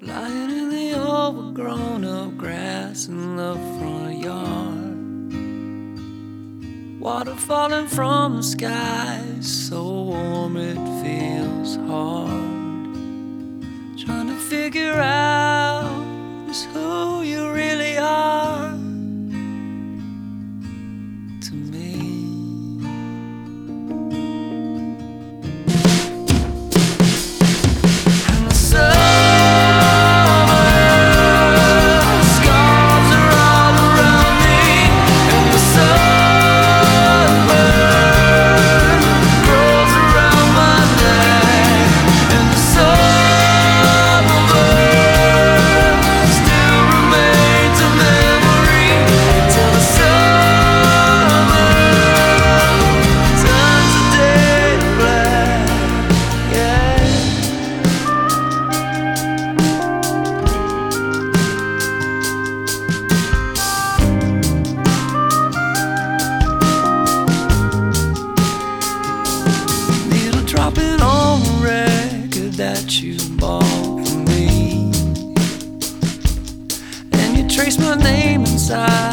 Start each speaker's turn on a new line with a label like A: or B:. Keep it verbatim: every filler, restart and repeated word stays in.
A: Lying in the overgrown up grass in the front yard. Water falling from the sky, so warm it feels hard. Trying to figure out just who you really are to me. And the sun dropping on the record that you bought for me, and you trace my name inside